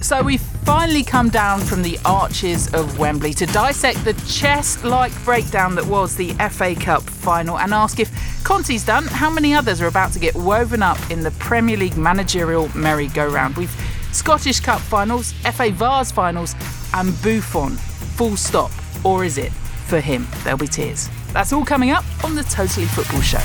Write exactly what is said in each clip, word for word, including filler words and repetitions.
So we've finally come down from the arches of Wembley to dissect the chess-like breakdown that was the F A Cup final and ask if Conte's done, how many others are about to get woven up in the Premier League managerial merry-go-round. We've Scottish Cup finals, F A Vase finals and Buffon. Full stop. Or is it? For him, there'll be tears. That's all coming up on the Totally Football Show.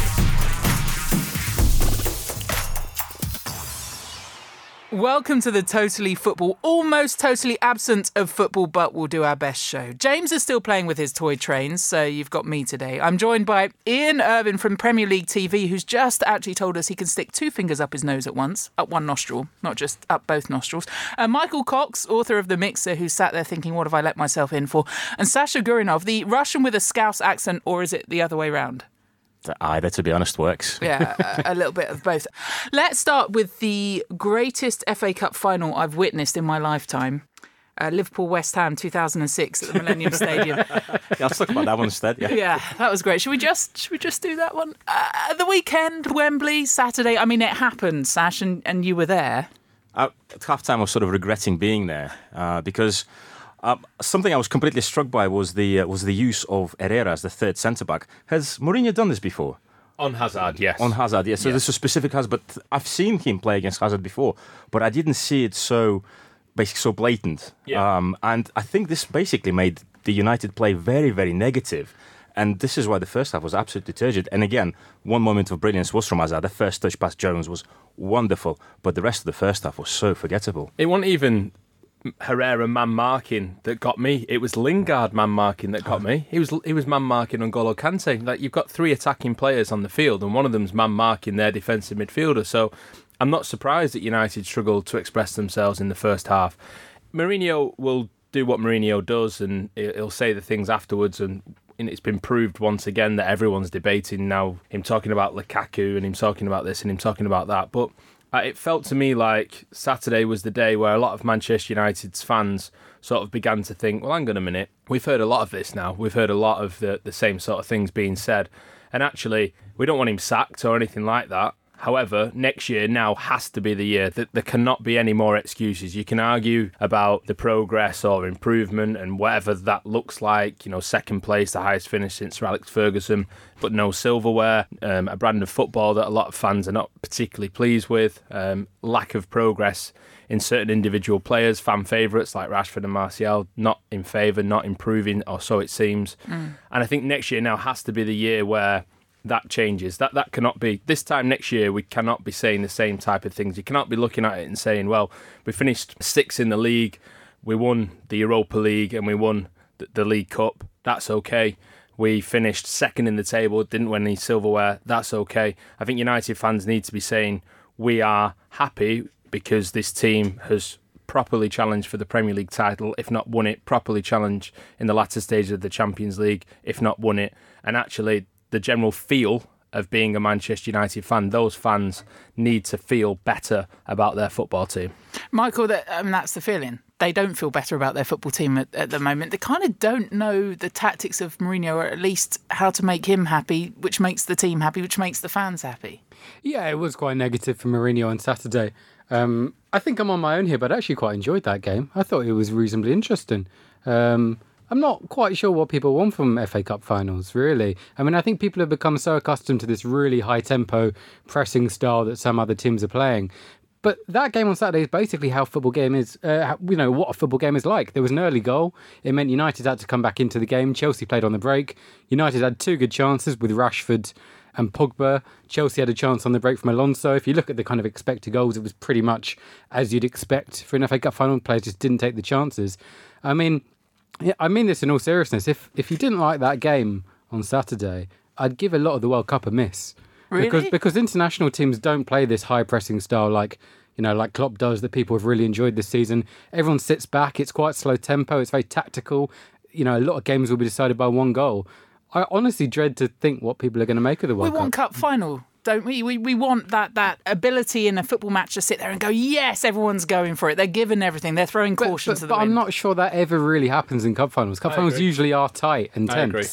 Welcome to the Totally Football, almost totally absent of football, but we'll do our best show. James is still playing with his toy trains, so you've got me today. I'm joined by Ian Irvin from Premier League T V, who's just actually told us he can stick two fingers up his nose at once, up one nostril, not just up both nostrils. And Michael Cox, author of The Mixer, who sat there thinking, what have I let myself in for? And Sasha Gurinov, the Russian with a Scouse accent, or is it the other way round? Either, to be honest, works. Yeah, a, a little bit of both. Let's start with the greatest F A Cup final I've witnessed in my lifetime. Uh, Liverpool-West Ham, two thousand six at the Millennium Stadium. Yeah, let's talk about that one instead. Yeah, yeah, that was great. Should we just should we just do that one? Uh, the weekend, Wembley, Saturday. I mean, it happened, Sash, and, and you were there. Uh, at half-time, I was sort of regretting being there uh, because... Uh, something I was completely struck by was the uh, was the use of Herrera as the third centre-back. Has Mourinho done this before? On Hazard, yes. On Hazard, yes. So yeah. This is a specific Hazard, but I've seen him play against Hazard before, but I didn't see it so basically so blatant. Yeah. Um, and I think this basically made the United play very, very negative. And this is why the first half was absolutely turgid. And again, one moment of brilliance was from Hazard. The first touch past Jones was wonderful, but the rest of the first half was so forgettable. It wasn't even Herrera man marking that got me. It was Lingard man marking that got me. He was he was man marking on N'Golo Kante. Like, you've got three attacking players on the field, and one of them's man marking their defensive midfielder. So I'm not surprised that United struggled to express themselves in the first half. Mourinho will do what Mourinho does, and he'll say the things afterwards. And it's been proved once again that everyone's debating now him talking about Lukaku and him talking about this and him talking about that. But Uh, it felt to me like Saturday was the day where a lot of Manchester United's fans sort of began to think, well, hang on a minute, we've heard a lot of this now. We've heard a lot of the, the same sort of things being said. And actually, we don't want him sacked or anything like that. However, next year now has to be the year that there cannot be any more excuses. You can argue about the progress or improvement and whatever that looks like, you know, second place, the highest finish since Sir Alex Ferguson, but no silverware, um, a brand of football that a lot of fans are not particularly pleased with, um, lack of progress in certain individual players, fan favourites like Rashford and Martial, not in favour, not improving, or so it seems. Mm. And I think next year now has to be the year where that changes. That that cannot be. This time next year, we cannot be saying the same type of things. You cannot be looking at it and saying, well, we finished sixth in the league, we won the Europa League and we won the, the League Cup. That's okay. We finished second in the table, didn't win any silverware. That's okay. I think United fans need to be saying we are happy because this team has properly challenged for the Premier League title, if not won it, properly challenged in the latter stage of the Champions League, if not won it. And actually, the general feel of being a Manchester United fan, those fans need to feel better about their football team. Michael, that, I mean, that's the feeling. They don't feel better about their football team at, at the moment. They kind of don't know the tactics of Mourinho, or at least how to make him happy, which makes the team happy, which makes the fans happy. Yeah, it was quite negative for Mourinho on Saturday. Um, I think I'm on my own here, but I actually quite enjoyed that game. I thought it was reasonably interesting. Um, I'm not quite sure what people want from F A Cup finals, really. I mean, I think people have become so accustomed to this really high-tempo pressing style that some other teams are playing. But that game on Saturday is basically how football game is, uh, you know, what a football game is like. There was an early goal. It meant United had to come back into the game. Chelsea played on the break. United had two good chances with Rashford and Pogba. Chelsea had a chance on the break from Alonso. If you look at the kind of expected goals, it was pretty much as you'd expect for an F A Cup final. Players just didn't take the chances. I mean, yeah, I mean this in all seriousness. If if you didn't like that game on Saturday, I'd give a lot of the World Cup a miss. Really? Because because international teams don't play this high pressing style like, you know, like Klopp does, that people have really enjoyed this season. Everyone sits back. It's quite slow tempo. It's very tactical. You know, a lot of games will be decided by one goal. I honestly dread to think what people are going to make of the World we Cup. We want cup final, don't we? We we want that that ability in a football match to sit there and go, yes, everyone's going for it. They're giving everything. They're throwing caution but, but, to the but wind. I'm not sure that ever really happens in cup finals. Cup I finals agree. usually are tight and I agree. tense.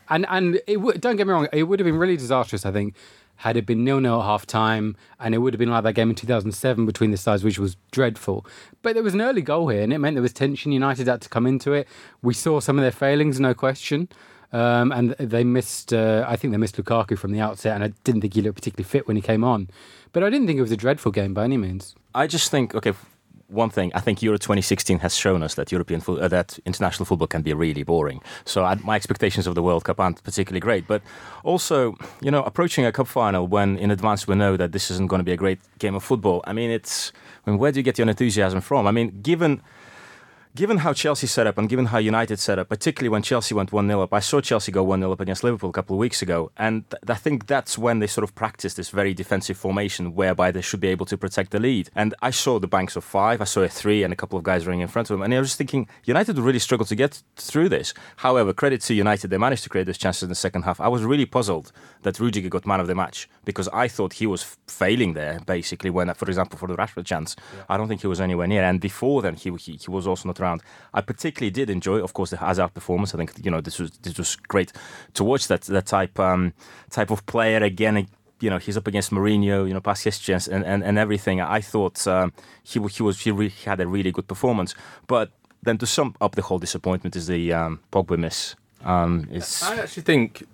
And and it w- don't get me wrong, it would have been really disastrous, I think, had it been nil-nil at half-time, and it would have been like that game in two thousand seven between the sides, which was dreadful. But there was an early goal here, and it meant there was tension. United had to come into it. We saw some of their failings, no question. Um, and they missed, uh, I think they missed Lukaku from the outset, and I didn't think he looked particularly fit when he came on. But I didn't think it was a dreadful game by any means. I just think, okay, one thing, I think Euro twenty sixteen has shown us that European fo- uh, that international football can be really boring. So I, my expectations of the World Cup aren't particularly great. But also, you know, approaching a cup final when in advance we know that this isn't going to be a great game of football. I mean, it's, I mean, where do you get your enthusiasm from? I mean, given... Given how Chelsea set up and given how United set up, particularly when Chelsea went one nil up, I saw Chelsea go one nil up against Liverpool a couple of weeks ago, and th- I think that's when they sort of practiced this very defensive formation whereby they should be able to protect the lead. And I saw the banks of five, I saw a three and a couple of guys running in front of them, and I was just thinking, United would really struggle to get through this. However, credit to United, they managed to create those chances in the second half. I was really puzzled that Rudiger got man of the match, because I thought he was f- failing there, basically, when, for example, for the Rashford chance. Yeah. I don't think he was anywhere near, and before then, he, he, he was also not around. I particularly did enjoy, of course, the Hazard performance. I think, you know, this was this was great to watch that that type um, type of player again. You know, he's up against Mourinho, you know, past history and, and, and everything. I thought um, he he was he, re- he had a really good performance. But then to sum up the whole disappointment is the um, Pogba miss. Um, it's... I actually think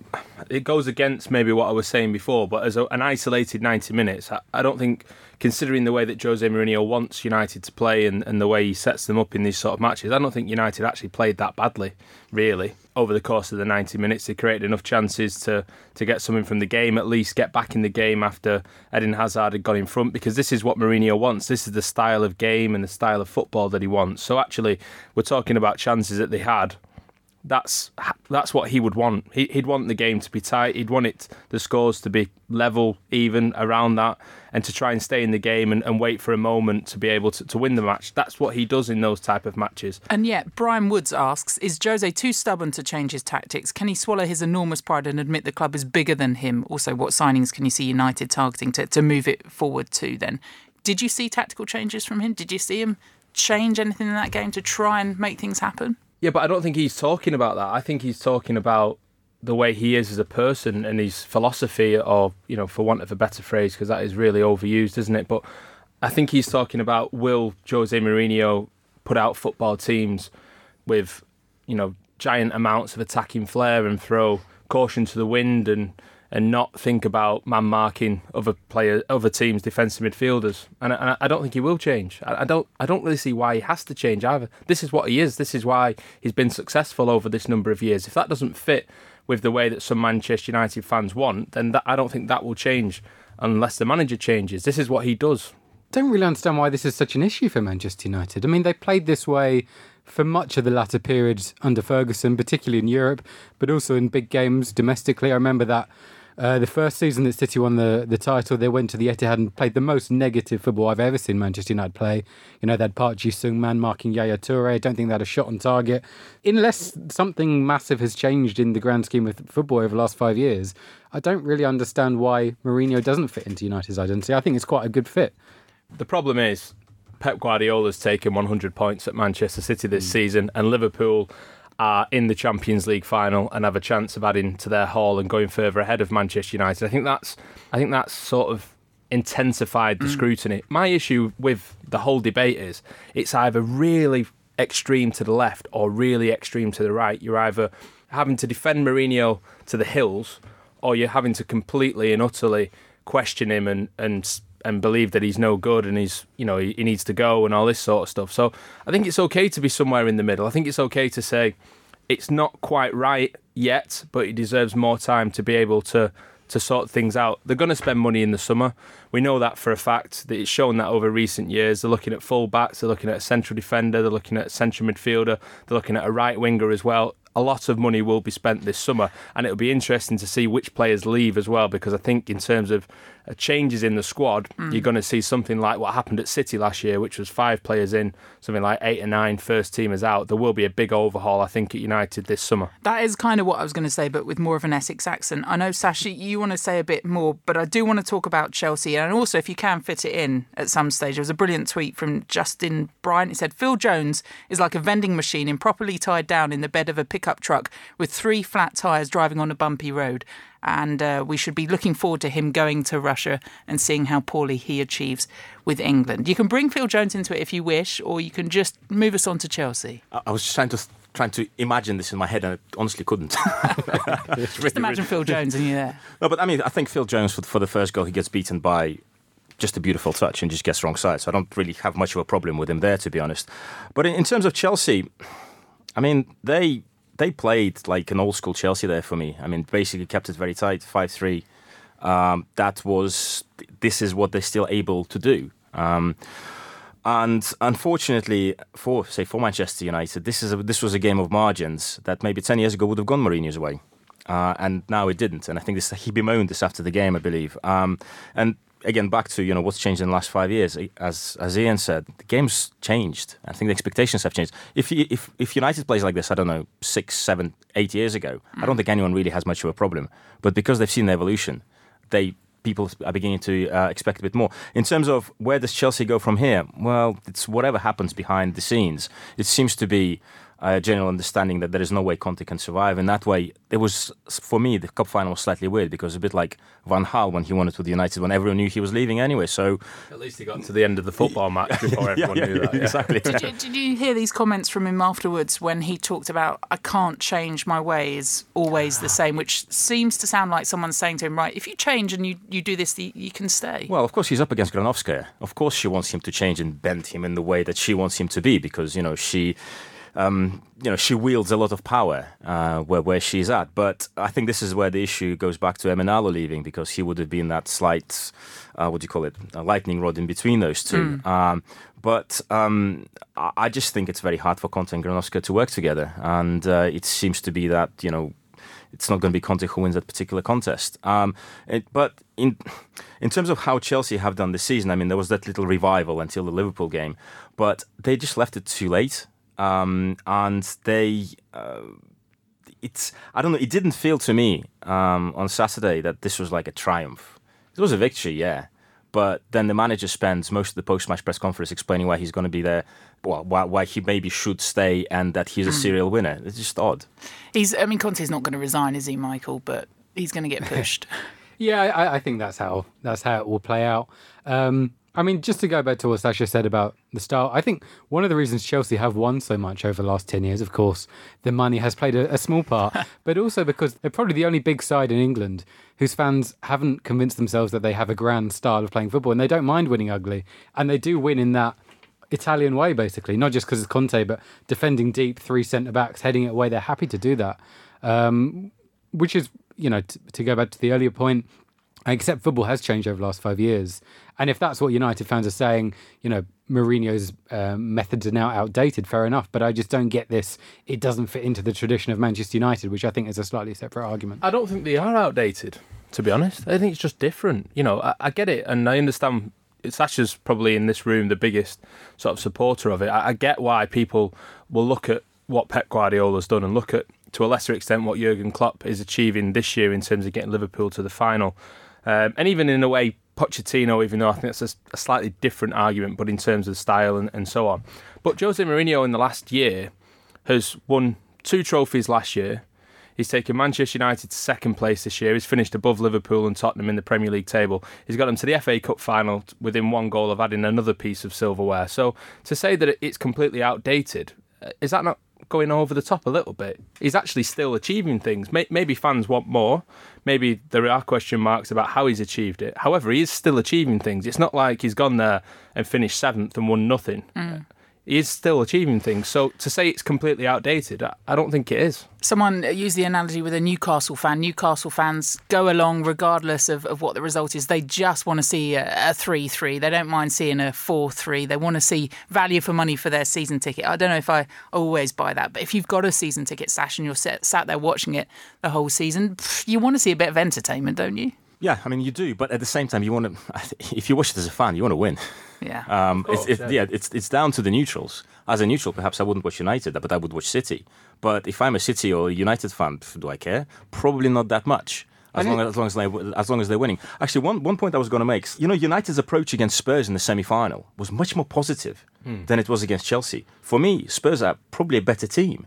it goes against maybe what I was saying before, but as a, an isolated ninety minutes, I, I don't think, considering the way that Jose Mourinho wants United to play and, and the way he sets them up in these sort of matches, I don't think United actually played that badly, really. Over the course of the ninety minutes, they created enough chances to, to get something from the game, at least get back in the game after Eden Hazard had gone in front, because this is what Mourinho wants. This is the style of game and the style of football that he wants. So actually, we're talking about chances that they had. That's that's what he would want. He, he'd want the game to be tight. He'd want it, the scores to be level, even, around that, and to try and stay in the game and, and wait for a moment to be able to, to win the match. That's what he does in those type of matches. And yet, Brian Woods asks, is Jose too stubborn to change his tactics? Can he swallow his enormous pride and admit the club is bigger than him? Also, what signings can you see United targeting to, to move it forward to then? Did you see tactical changes from him? Did you see him change anything in that game to try and make things happen? Yeah, but I don't think he's talking about that. I think he's talking about the way he is as a person and his philosophy, or, you know, for want of a better phrase, because that is really overused, isn't it? But I think he's talking about, will Jose Mourinho put out football teams with, you know, giant amounts of attacking flair and throw caution to the wind and and not think about man marking other players, other teams' defensive midfielders. And I, and I don't think he will change. I, I don't. I don't really see why he has to change either. This is what he is. This is why he's been successful over this number of years. If that doesn't fit with the way that some Manchester United fans want, then that, I don't think that will change unless the manager changes. This is what he does. Don't really understand why this is such an issue for Manchester United. I mean, they played this way for much of the latter period under Ferguson, particularly in Europe, but also in big games domestically. I remember that uh, the first season that City won the, the title, they went to the Etihad and played the most negative football I've ever seen Manchester United play. You know, they had Park Ji-sung man marking Yaya Toure. I don't think they had a shot on target. Unless something massive has changed in the grand scheme of football over the last five years, I don't really understand why Mourinho doesn't fit into United's identity. I think it's quite a good fit. The problem is, Pep Guardiola's taken one hundred points at Manchester City this mm. season, and Liverpool are in the Champions League final and have a chance of adding to their haul and going further ahead of Manchester United. I think that's I think that's sort of intensified the mm. scrutiny. My issue with the whole debate is it's either really extreme to the left or really extreme to the right. You're either having to defend Mourinho to the hills, or you're having to completely and utterly question him and and and believe that he's no good and he's, you know, he, he needs to go and all this sort of stuff. So I think it's okay to be somewhere in the middle. I think it's okay to say it's not quite right yet, but he deserves more time to be able to to sort things out. They're going to spend money in the summer. We know that for a fact. That it's shown that over recent years. They're looking at full-backs, they're looking at a central defender, they're looking at a central midfielder, they're looking at a right winger as well. A lot of money will be spent this summer, and it'll be interesting to see which players leave as well, because I think in terms of uh, changes in the squad, mm. you're going to see something like what happened at City last year, which was five players in, something like eight or nine first teamers out. There will be a big overhaul, I think, at United this summer. That is kind of what I was going to say, but with more of an Essex accent. I know, Sash, you want to say a bit more, but I do want to talk about Chelsea, and also, if you can fit it in at some stage, there was a brilliant tweet from Justin Bryant. He said, Phil Jones is like a vending machine improperly tied down in the bed of a Piccadilly pickup truck with three flat tyres driving on a bumpy road. And uh, we should be looking forward to him going to Russia and seeing how poorly he achieves with England. You can bring Phil Jones into it if you wish, or you can just move us on to Chelsea. I, I was just trying to trying to imagine this in my head, and I honestly couldn't. Just really, imagine really... Phil Jones and you there. No, but I mean, I think Phil Jones, for, for the first goal, he gets beaten by just a beautiful touch and just gets wrong side. So I don't really have much of a problem with him there, to be honest. But in, in terms of Chelsea, I mean, they... They played like an old school Chelsea there for me. I mean, basically kept it very tight, five three. Um, that was, this is what they're still able to do. Um, and unfortunately, for say for Manchester United, this is a, this was a game of margins that maybe ten years ago would have gone Mourinho's way. Uh, and now it didn't. And I think this, he bemoaned this after the game, I believe. Um, and again, back to, you know, what's changed in the last five years. As as Ian said, the game's changed. I think the expectations have changed. If if if United plays like this, I don't know, six, seven, eight years ago, mm. I don't think anyone really has much of a problem. But because they've seen the evolution, they people are beginning to uh, expect a bit more. In terms of where does Chelsea go from here? Well, it's whatever happens behind the scenes. It seems to be a general understanding that there is no way Conte can survive. And that way, it was, for me, the cup final was slightly weird because a bit like Van Gaal when he won it with United, when everyone knew he was leaving anyway. So at least he got to the end of the football match before everyone yeah, yeah, knew that. Yeah. Exactly. Did you, did you hear these comments from him afterwards when he talked about, I can't change my ways, always the same, which seems to sound like someone saying to him, right, if you change and you, you do this, you can stay. Well, of course, he's up against Granovskaya. Of course, she wants him to change and bend him in the way that she wants him to be because, you know, she... Um, you know, she wields a lot of power uh, where where she's at. But I think this is where the issue goes back to Emenalo leaving because he would have been that slight, uh, what do you call it, a lightning rod in between those two. Mm. Um, but um, I just think it's very hard for Conte and Granovskaya to work together. And uh, it seems to be that, you know, it's not going to be Conte who wins that particular contest. Um, it, but in in terms of how Chelsea have done this season, I mean, there was that little revival until the Liverpool game. But they just left it too late. Um, and they, uh, it's, I don't know, it didn't feel to me um, on Saturday that this was like a triumph. It was a victory, yeah. But then the manager spends most of the post-match press conference explaining why he's going to be there, well, why, why he maybe should stay and that he's a serial winner. It's just odd. He's, I mean, Conte's not going to resign, is he, Michael? But he's going to get pushed. yeah, I, I think that's how, that's how it will play out. Um, I mean, just to go back to what Sasha said about the style, I think one of the reasons Chelsea have won so much over the last ten years, of course, the money has played a, a small part, but also because they're probably the only big side in England whose fans haven't convinced themselves that they have a grand style of playing football, and they don't mind winning ugly, and they do win in that Italian way, basically, not just because it's Conte, but defending deep, three centre-backs, heading it away, they're happy to do that, um, which is, you know, t- to go back to the earlier point, except football has changed over the last five years. And if that's what United fans are saying, you know, Mourinho's uh, methods are now outdated, fair enough. But I just don't get this. It doesn't fit into the tradition of Manchester United, which I think is a slightly separate argument. I don't think they are outdated, to be honest. I think it's just different. You know, I, I get it. And I understand Sasha's probably in this room the biggest sort of supporter of it. I, I get why people will look at what Pep Guardiola's done and look at, to a lesser extent, what Jurgen Klopp is achieving this year in terms of getting Liverpool to the final. Um, and even in a way, Pochettino, even though I think that's a, a slightly different argument, but in terms of style and, and so on. But Jose Mourinho in the last year has won two trophies last year. He's taken Manchester United to second place this year. He's finished above Liverpool and Tottenham in the Premier League table. He's got them to the F A Cup final within one goal of adding another piece of silverware. So to say that it's completely outdated, is that not going over the top a little bit? He's actually still achieving things. Maybe fans want more. Maybe there are question marks about how he's achieved it. However, he is still achieving things. It's not like he's gone there and finished seventh and won nothing. Mm. He is still achieving things. So to say it's completely outdated, I don't think it is. Someone used the analogy with a Newcastle fan. Newcastle fans go along regardless of, of what the result is. They just want to see a three three. They don't mind seeing a four three. They want to see value for money for their season ticket. I don't know if I always buy that, but if you've got a season ticket, Sash, and you're sat, sat there watching it the whole season, you want to see a bit of entertainment, don't you? Yeah, I mean, you do, but at the same time, you want to. If you watch it as a fan, you want to win. Yeah, um, course, it's, it's, yeah. yeah, it's it's down to the neutrals. As a neutral, perhaps I wouldn't watch United, but I would watch City. But if I'm a City or a United fan, do I care? Probably not that much. As long as, as long as they as long as they're winning. Actually, one one point I was going to make. You know, United's approach against Spurs in the semi-final was much more positive hmm. than it was against Chelsea. For me, Spurs are probably a better team.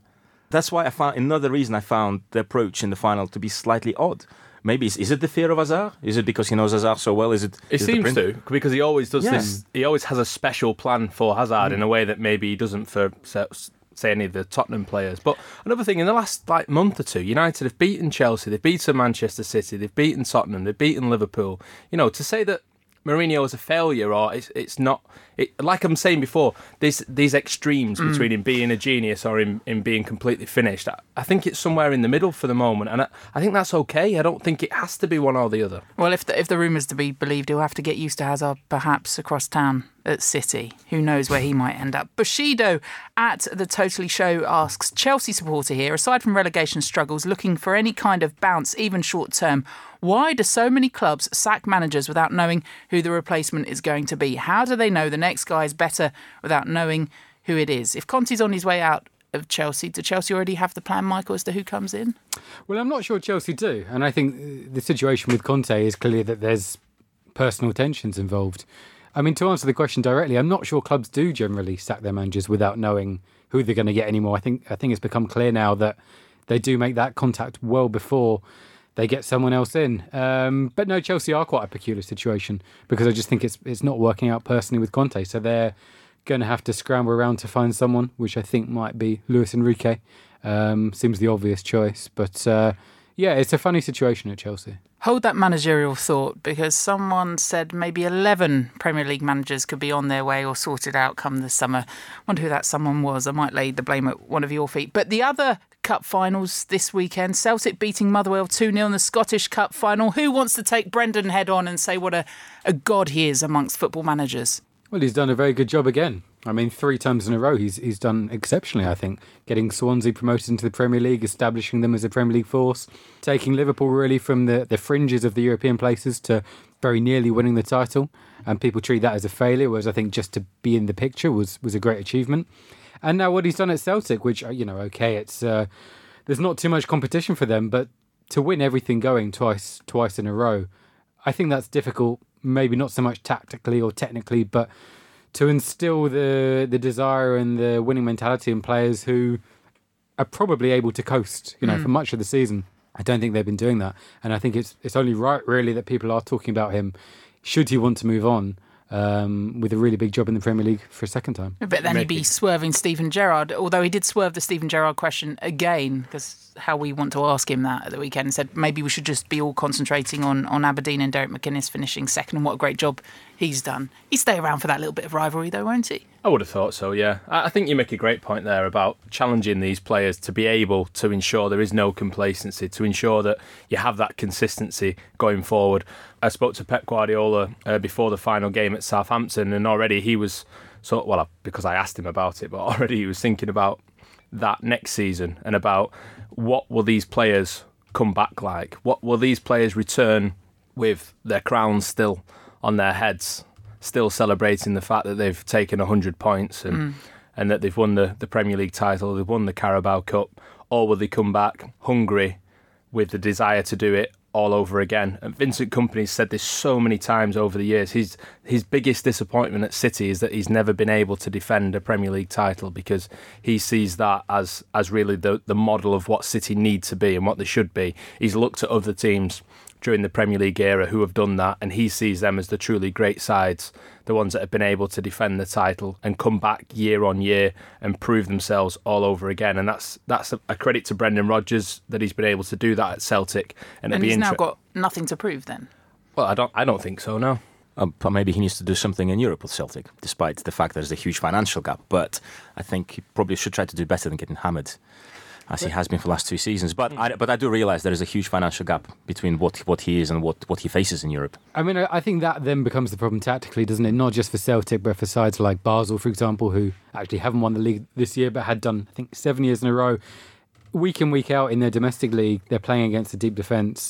That's why I found another reason I found the approach in the final to be slightly odd. Maybe is, is it the fear of Hazard? Is it because he knows Hazard so well? Is it? It is seems the to, because he always does Yeah. this. He always has a special plan for Hazard mm. in a way that maybe he doesn't for say any of the Tottenham players. But another thing, in the last like month or two, United have beaten Chelsea, they've beaten Manchester City, they've beaten Tottenham, they've beaten Liverpool. You know, to say that Mourinho is a failure, or it's it's not. It, like I'm saying before, these these extremes mm. between him being a genius or him, him being completely finished, I, I think it's somewhere in the middle for the moment, and I, I think that's okay. I don't think it has to be one or the other. Well, if the, if the rumours to be believed, he'll have to get used to Hazard perhaps across town at City. Who knows where he might end up. Bushido at the Totally Show asks, Chelsea supporter here, aside from relegation struggles, looking for any kind of bounce, even short term, why do so many clubs sack managers without knowing who the replacement is going to be? How do they know the next guy is better without knowing who it is? If Conte's on his way out of Chelsea, do Chelsea already have the plan, Michael, as to who comes in? Well, I'm not sure Chelsea do. And I think the situation with Conte is clear that there's personal tensions involved. I mean, to answer the question directly, I'm not sure clubs do generally sack their managers without knowing who they're going to get anymore. I think I think it's become clear now that they do make that contact well before they get someone else in. Um, but no, Chelsea are quite a peculiar situation because I just think it's it's not working out personally with Conte. So they're going to have to scramble around to find someone, which I think might be Luis Enrique. Um, seems the obvious choice. But uh, yeah, it's a funny situation at Chelsea. Hold that managerial thought, because someone said maybe eleven Premier League managers could be on their way or sorted out come this summer. Wonder who that someone was. I might lay the blame at one of your feet. But the other Cup finals this weekend, Celtic beating Motherwell two nil in the Scottish Cup final. Who wants to take Brendan head on and say what a, a god he is amongst football managers? Well, he's done a very good job again. I mean, three times in a row he's he's done exceptionally, I think. Getting Swansea promoted into the Premier League, establishing them as a Premier League force, taking Liverpool really from the, the fringes of the European places to very nearly winning the title. And people treat that as a failure, whereas I think just to be in the picture was, was a great achievement. And now what he's done at Celtic, which, you know, okay, it's uh, there's not too much competition for them, but to win everything going twice twice in a row, I think that's difficult, maybe not so much tactically or technically, but to instill the the desire and the winning mentality in players who are probably able to coast, you know, mm. for much of the season. I don't think they've been doing that. And I think it's it's only right, really, that people are talking about him, should he want to move on, um, with a really big job in the Premier League for a second time. But then he'd be swerving Steven Gerrard, although he did swerve the Steven Gerrard question again, because how we want to ask him that at the weekend, and said maybe we should just be all concentrating on, on Aberdeen and Derek McInnes finishing second, and what a great job he's done. He'd stay around for that little bit of rivalry though, won't he? I would have thought so, yeah. I think you make a great point there about challenging these players to be able to ensure there is no complacency, to ensure that you have that consistency going forward. I spoke to Pep Guardiola uh, before the final game at Southampton, and already he was, so well, because I asked him about it, but already he was thinking about that next season and about what will these players come back like? What will these players return with their crowns still on their heads, still celebrating the fact that they've taken one hundred points and mm. and that they've won the, the Premier League title, they've won the Carabao Cup, or will they come back hungry with the desire to do it all over again? And Vincent Kompany's said this so many times over the years. His his biggest disappointment at City is that he's never been able to defend a Premier League title, because he sees that as as really the, the model of what City need to be and what they should be. He's looked at other teams during the Premier League era who have done that, and he sees them as the truly great sides, the ones that have been able to defend the title and come back year on year and prove themselves all over again. And that's that's a, a credit to Brendan Rodgers that he's been able to do that at Celtic. And, and be he's inter- now got nothing to prove then? Well, I don't I don't think so, no. Um, but maybe he needs to do something in Europe with Celtic, despite the fact there's a huge financial gap. But I think he probably should try to do better than getting hammered, as he has been for the last two seasons. But I, but I do realise there is a huge financial gap between what what he is and what, what he faces in Europe. I mean, I think that then becomes the problem tactically, doesn't it? Not just for Celtic, but for sides like Basel, for example, who actually haven't won the league this year, but had done, I think, seven years in a row. Week in, week out in their domestic league, they're playing against a deep defence.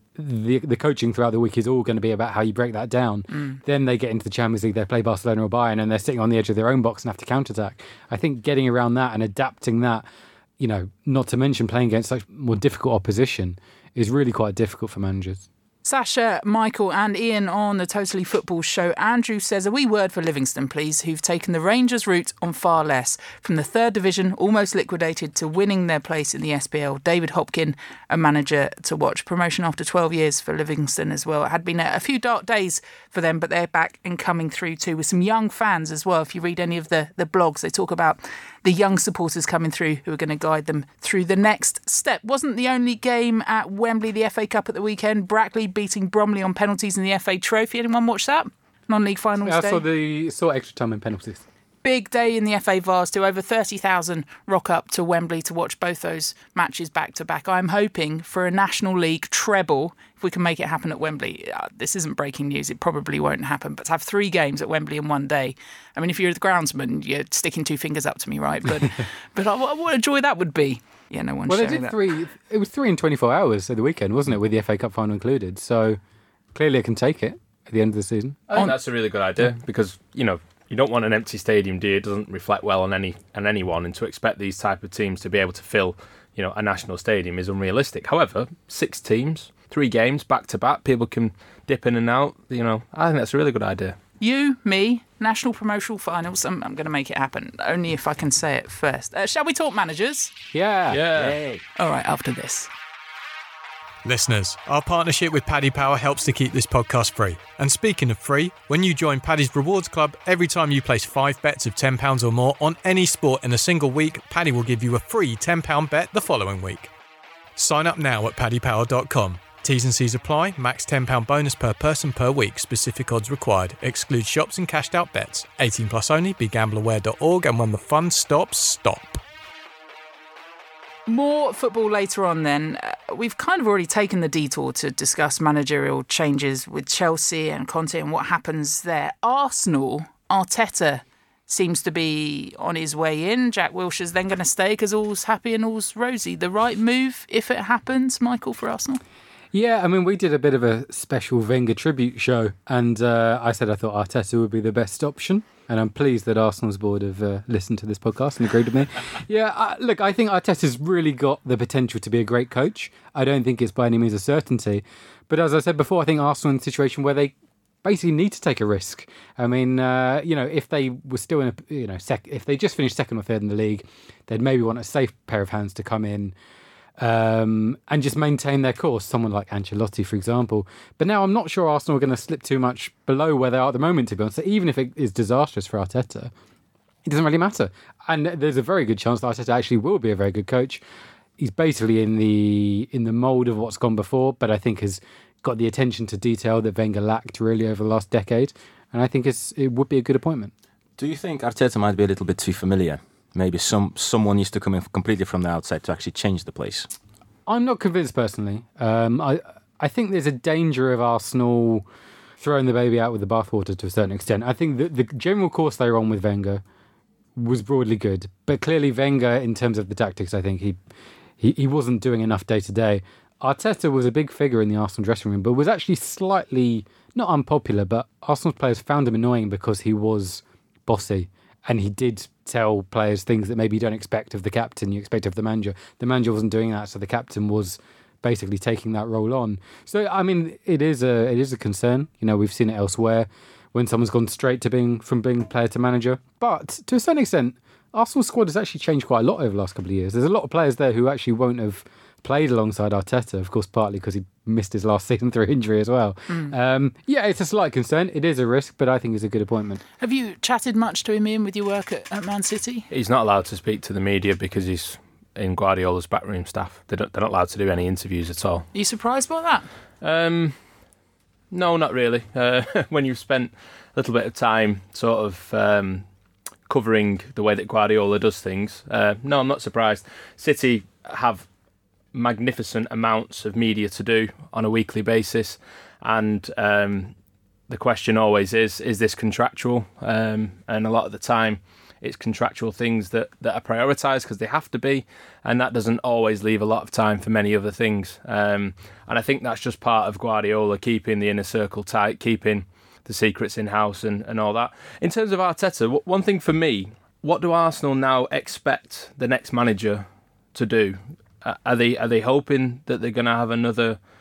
The the coaching throughout the week is all going to be about how you break that down. Mm. Then they get into the Champions League, they play Barcelona or Bayern, and they're sitting on the edge of their own box and have to counter-attack. I think getting around that and adapting that, you know, not to mention playing against such more difficult opposition, is really quite difficult for managers. Sasha, Michael and Ian on the Totally Football show. Andrew says, a wee word for Livingston, please, who've taken the Rangers route on far less. From the third division, almost liquidated, to winning their place in the S P L. David Hopkin, a manager to watch. Promotion after twelve years for Livingston as well. It had been a few dark days for them, but they're back and coming through too, with some young fans as well. If you read any of the, the blogs, they talk about the young supporters coming through who are going to guide them through the next step. Wasn't the only game at Wembley, the F A Cup at the weekend. Brackley beating Bromley on penalties in the F A Trophy. Anyone watch that? Non-league finals yeah, I day? saw, the, saw extra time and penalties. Big day in the F A Vase too. Over thirty thousand rock up to Wembley to watch both those matches back to back. I'm hoping for a National League treble if we can make it happen at Wembley. Uh, this isn't breaking news. It probably won't happen. But to have three games at Wembley in one day, I mean, if you're the groundsman, you're sticking two fingers up to me, right? But but what, what a joy that would be. Yeah, no one's Well, they sharing did that. three. It was three in twenty-four hours at the weekend, wasn't it, with the F A Cup final included? So clearly, it can take it at the end of the season. I think that's a really good idea because, you know, you don't want an empty stadium, do you? It doesn't reflect well on any on anyone, and to expect these type of teams to be able to fill, you know, a national stadium is unrealistic. However, six teams, three games back to back, people can dip in and out. You know, I think that's a really good idea. You, me, national promotional finals. I'm, I'm going to make it happen, only if I can say it first. Uh, shall we talk managers? Yeah. Yeah. All right, after this. Listeners, our partnership with Paddy Power helps to keep this podcast free. And speaking of free, when you join Paddy's Rewards Club, every time you place five bets of ten pounds or more on any sport in a single week, Paddy will give you a free ten pounds bet the following week. Sign up now at paddy power dot com. T's and C's apply. Max ten pounds bonus per person per week. Specific odds required. Excludes shops and cashed out bets. eighteen plus only. Be gamble aware dot org, and when the fun stops, stop. More football later on then. Uh, we've kind of already taken the detour to discuss managerial changes with Chelsea and Conte and what happens there. Arsenal, Arteta seems to be on his way in. Jack Wilshere's then going to stay because all's happy and all's rosy. The right move if it happens, Michael, for Arsenal? Yeah, I mean, we did a bit of a special Wenger tribute show, and uh, I said I thought Arteta would be the best option. And I'm pleased that Arsenal's board have uh, listened to this podcast and agreed with me. Yeah, uh, look, I think Arteta's really got the potential to be a great coach. I don't think it's by any means a certainty. But as I said before, I think Arsenal in a situation where they basically need to take a risk. I mean, uh, you know, if they were still in a, you know, sec- if they just finished second or third in the league, they'd maybe want a safe pair of hands to come in um, and just maintain their course. Someone like Ancelotti, for example. But now I'm not sure Arsenal are going to slip too much below where they are at the moment, to be honest. So even if it is disastrous for Arteta, it doesn't really matter. And there's a very good chance that Arteta actually will be a very good coach. He's basically in the in the mould of what's gone before, but I think has got the attention to detail that Wenger lacked really over the last decade. And I think it's, it would be a good appointment. Do you think Arteta might be a little bit too familiar? Maybe some someone needs to come in completely from the outside to actually change the place. I'm not convinced personally. Um, I I think there's a danger of Arsenal throwing the baby out with the bathwater to a certain extent. I think that the general course they were on with Wenger was broadly good, but clearly Wenger, in terms of the tactics, I think he he, he wasn't doing enough day to day. Arteta was a big figure in the Arsenal dressing room, but was actually slightly not unpopular. But Arsenal players found him annoying because he was bossy. And he did tell players things that maybe you don't expect of the captain, you expect of the manager. The manager wasn't doing that, so the captain was basically taking that role on. So, I mean, it is a it is a concern. You know, we've seen it elsewhere when someone's gone straight to being from being player to manager. But to a certain extent, Arsenal's squad has actually changed quite a lot over the last couple of years. There's a lot of players there who actually won't have played alongside Arteta, of course, partly because he missed his last season through injury as well. Mm. Um, yeah, it's a slight concern. It is a risk, but I think it's a good appointment. Have you chatted much to him, Ian, with your work at, at Man City? He's not allowed to speak to the media because he's in Guardiola's backroom staff. They don't, they're not allowed to do any interviews at all. Are you surprised by that? Um, no, not really. Uh, when you've spent a little bit of time sort of um, covering the way that Guardiola does things, uh, no, I'm not surprised. City have magnificent amounts of media to do on a weekly basis, and um, the question always is, is this contractual? Um, and a lot of the time it's contractual things that, that are prioritised because they have to be, and that doesn't always leave a lot of time for many other things. Um, and I think that's just part of Guardiola keeping the inner circle tight, keeping the secrets in-house and, and all that. In terms of Arteta, one thing for me, what do Arsenal now expect the next manager to do? Are they are they hoping that they're going to have another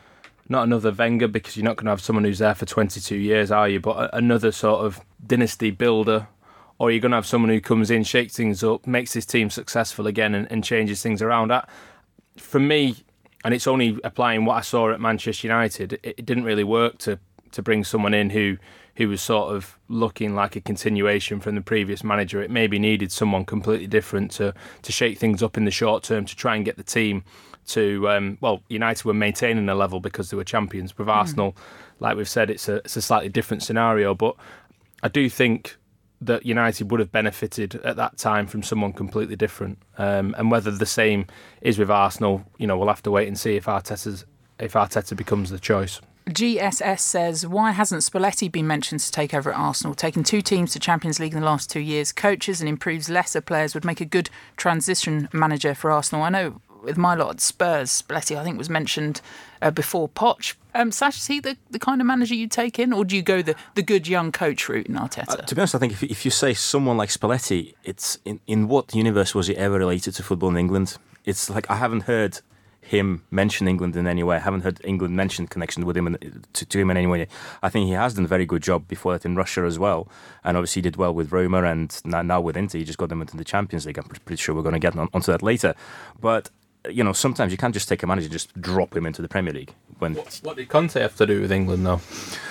not another Wenger, because you're not going to have someone who's there for twenty-two years, are you? But another sort of dynasty builder, or you're going to have someone who comes in, shakes things up, makes his team successful again, and, and changes things around. I, for me, and it's only applying what I saw at Manchester United, it, it didn't really work to to bring someone in who who was sort of looking like a continuation from the previous manager. It maybe needed someone completely different to to shake things up in the short term, to try and get the team to, um, well, United were maintaining a level because they were champions. With mm. Arsenal, like we've said, it's a, it's a slightly different scenario. But I do think that United would have benefited at that time from someone completely different. Um, and whether the same is with Arsenal, you know, we'll have to wait and see if Arteta's, if Arteta becomes the choice. G S S says, why hasn't Spalletti been mentioned to take over at Arsenal? Taking two teams to Champions League in the last two years, coaches and improves lesser players would make a good transition manager for Arsenal. I know with my lot at Spurs, Spalletti, I think, was mentioned uh, before Poch. Um, Sash, is he the, the kind of manager you take in, or do you go the, the good young coach route in Arteta? Uh, to be honest, I think if, if you say someone like Spalletti, it's in, in what universe was he ever related to football in England? It's like I haven't heard him mention England in any way. I haven't heard England mention connection with him in, to, to him in any way. I think he has done a very good job before that in Russia as well, and obviously he did well with Roma, and now, now with Inter he just got them into the Champions League. I'm pretty sure we're going to get on, onto that later. But you know, sometimes you can't just take a manager and just drop him into the Premier League. When what, what did Conte have to do with England though?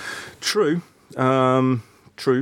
True, um, true.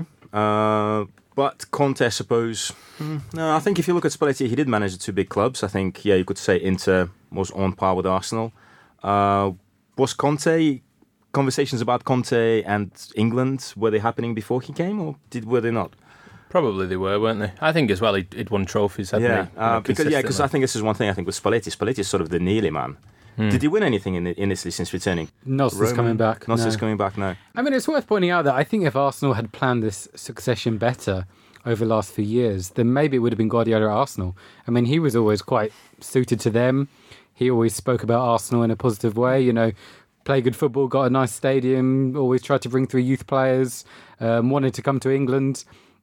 Uh, But Conte, I suppose, no, I think if you look at Spalletti, he did manage the two big clubs. I think, yeah, you could say Inter was on par with Arsenal. Uh, was Conte, conversations about Conte and England, were they happening before he came, or did were they not? Probably they were, weren't they? I think as well he'd, he'd won trophies, hadn't yeah, he? Uh, because, yeah, because I think this is one thing I think with Spalletti. Spalletti is sort of the Nearly man. Hmm. Did he win anything in, in Italy since returning? Not since coming back. Not no. since coming back, no. I mean, it's worth pointing out that I think if Arsenal had planned this succession better over the last few years, then maybe it would have been Guardiola at Arsenal. I mean, he was always quite suited to them. He always spoke about Arsenal in a positive way, you know, play good football, got a nice stadium, always tried to bring through youth players, um, wanted to come to England.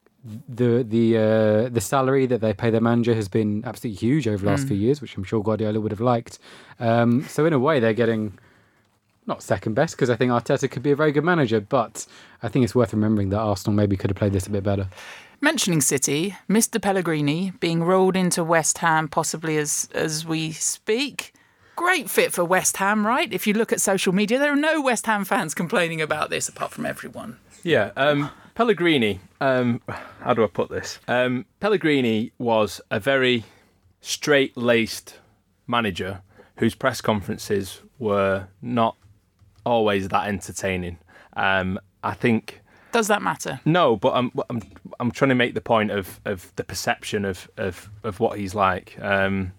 The the uh, the salary that they pay their manager has been absolutely huge over the last mm. few years, which I'm sure Guardiola would have liked. Um, so in a way, they're getting not second best, because I think Arteta could be a very good manager, but I think it's worth remembering that Arsenal maybe could have played this a bit better. Mentioning City, Mister Pellegrini being rolled into West Ham possibly as as we speak. Great fit for West Ham, right? If you look at social media, there are no West Ham fans complaining about this apart from everyone. Yeah, um, Pellegrini, um, how do I put this? Um, Pellegrini was a very straight-laced manager whose press conferences were not always that entertaining. Um, I think... Does that matter? No, but I'm I'm I'm trying to make the point of, of the perception of, of, of what he's like. Um,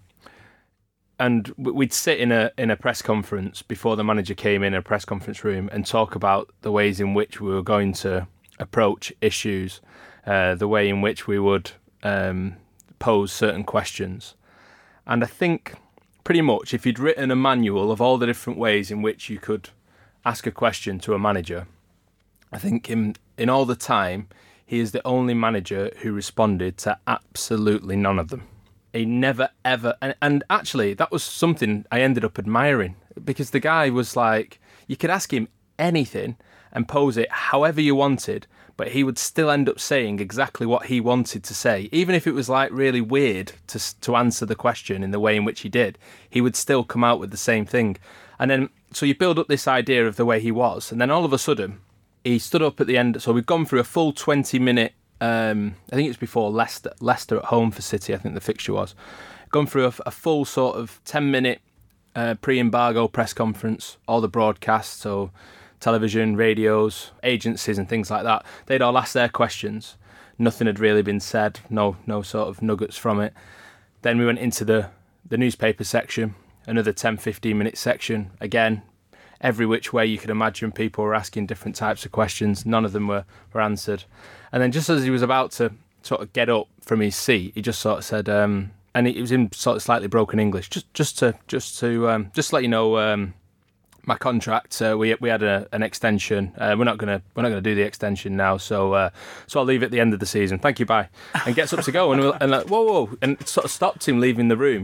and we'd sit in a in a press conference before the manager came in a press conference room and talk about the ways in which we were going to approach issues, uh, the way in which we would um, pose certain questions. And I think pretty much if you'd written a manual of all the different ways in which you could ask a question to a manager, I think in in all the time, he is the only manager who responded to absolutely none of them. He never, ever... And, and actually, that was something I ended up admiring, because the guy was like... You could ask him anything and pose it however you wanted, but he would still end up saying exactly what he wanted to say. Even if it was like really weird to to answer the question in the way in which he did, he would still come out with the same thing. And then, so you build up this idea of the way he was, and then all of a sudden... He stood up at the end. So we've gone through a full twenty minute, um, I think it's before Leicester, Leicester at home for City, I think the fixture was. Gone through a, a full sort of ten minute uh, pre-embargo press conference, all the broadcasts, so television, radios, agencies and things like that. They'd all asked their questions. Nothing had really been said, no no sort of nuggets from it. Then we went into the, the newspaper section, another ten, fifteen minute section, again, every which way you could imagine, people were asking different types of questions. None of them were, were answered. And then just as he was about to sort of get up from his seat, he just sort of said, um, and it was in sort of slightly broken English, just just to just to um, just to let you know, um, my contract. Uh, we we had a, an extension. Uh, we're not gonna we're not gonna do the extension now. So uh, so I'll leave at the end of the season. Thank you, bye. And gets up to go, and we're, and like, whoa whoa, and it sort of stopped him leaving the room, because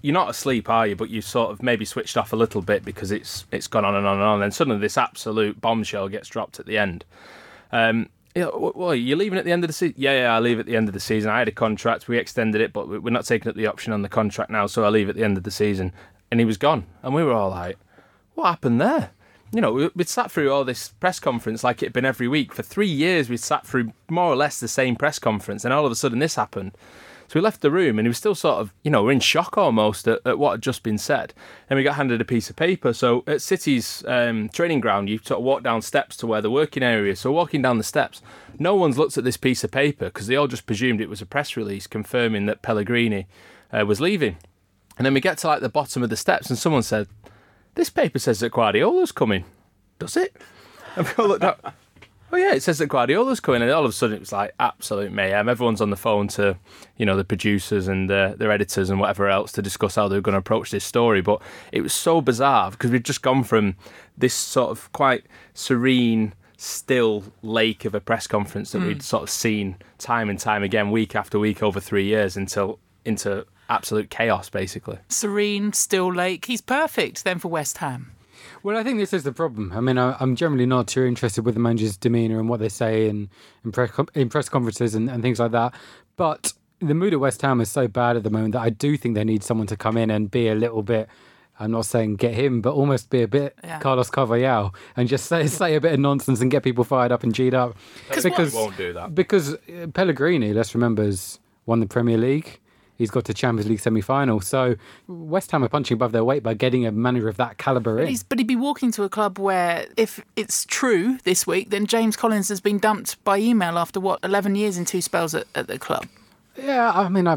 you're not asleep, are you? But you sort of maybe switched off a little bit because it's it's gone on and on and on. And then suddenly this absolute bombshell gets dropped at the end. Um, you know, well, you're leaving at the end of the season? Yeah, yeah, I leave at the end of the season. I had a contract. We extended it, but we're not taking up the option on the contract now, so I leave at the end of the season. And he was gone. And we were all like, what happened there? You know, we'd sat through all this press conference like it had been every week. For three years, we'd sat through more or less the same press conference, and all of a sudden this happened. So we left the room, and he was still sort of, you know, we're in shock almost at, at what had just been said. And we got handed a piece of paper. So at City's um, training ground, you sort of walk down steps to where the working area is. So walking down the steps, no one's looked at this piece of paper because they all just presumed it was a press release confirming that Pellegrini uh, was leaving. And then we get to like the bottom of the steps, and someone said, "This paper says that Guardiola's coming. Does it?" And we all looked up. Oh yeah, it says that Guardiola's coming, and all of a sudden it was like absolute mayhem. Everyone's on the phone to, you know, the producers and uh, their editors and whatever else to discuss how they were going to approach this story. But it was so bizarre because we'd just gone from this sort of quite serene, still lake of a press conference that mm. we'd sort of seen time and time again, week after week over three years, until into absolute chaos, basically. Serene, still lake. He's perfect then for West Ham. Well, I think this is the problem. I mean, I, I'm generally not too interested with the manager's demeanour and what they say in, in, press, in press conferences and, and things like that. But the mood at West Ham is so bad at the moment that I do think they need someone to come in and be a little bit, I'm not saying get him, but almost be a bit yeah. Carlos Carvalhal and just say, say a bit of nonsense and get people fired up and G'd up. Because won't do that. Because Pellegrini, let's remember, has won the Premier League. He's got to Champions League semi-final. So West Ham are punching above their weight by getting a manager of that calibre in. But, he's, but he'd be walking to a club where, if it's true this week, then James Collins has been dumped by email after, what, eleven years in two spells at, at the club? Yeah, I mean, I,